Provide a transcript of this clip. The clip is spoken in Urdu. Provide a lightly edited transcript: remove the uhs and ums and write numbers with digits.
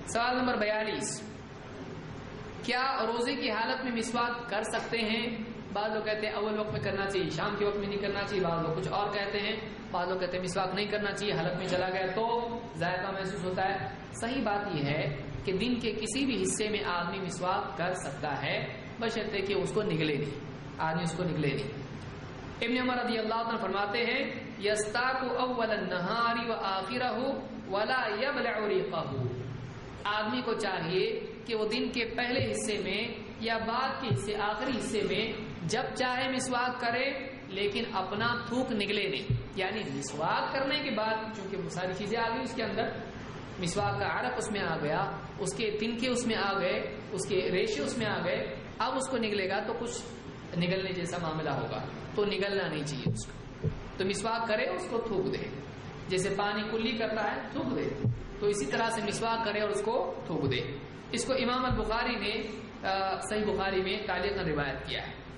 سوال نمبر 42، کیا روزے کی حالت میں مسواک کر سکتے ہیں؟ بعض لوگ کہتے ہیں اول وقت میں کرنا چاہیے، شام کے وقت میں نہیں کرنا چاہیے، بعض لوگ کچھ اور کہتے ہیں، بعض لوگ کہتے ہیں مسواک نہیں کرنا چاہیے، حلق میں چلا گیا تو ذائقہ محسوس ہوتا ہے۔ صحیح بات یہ ہے کہ دن کے کسی بھی حصے میں آدمی مسواک کر سکتا ہے، بشرطے کہ اس کو نگلے نہیں، آدمی اس کو نگلے نہیں۔ ابن عمر رضی اللہ عنہ فرماتے ہیں یستاق اول النہار وآخرہ ولا یبلع ریقہ، آدمی کو چاہیے کہ وہ دن کے پہلے حصے میں یا بعد کے حصے آخری حصے میں جب چاہے مسواک کرے لیکن اپنا تھوک نگلے نہیں، یعنی مسواک کرنے کے بعد چونکہ وہ ساری چیزیں آ گئی اس کے اندر، مسواک کا عرق اس میں آ گیا، اس کے تنکے اس میں آ گئے، اس کے ریشے اس میں آ گئے، اب اس کو نگلے گا تو کچھ نگلنے جیسا معاملہ ہوگا، تو نگلنا نہیں چاہیے اس کو، تو مسواک کرے اس کو تھوک دے، جیسے پانی کلی کرتا ہے تھوک دے، تو اسی طرح سے مسواک کرے اور اس کو تھوک دے۔ اس کو امام البخاری نے صحیح بخاری میں تعلیقاً روایت کیا ہے۔